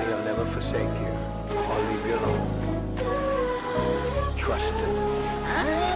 He'll never forsake you or leave you alone. Trust him.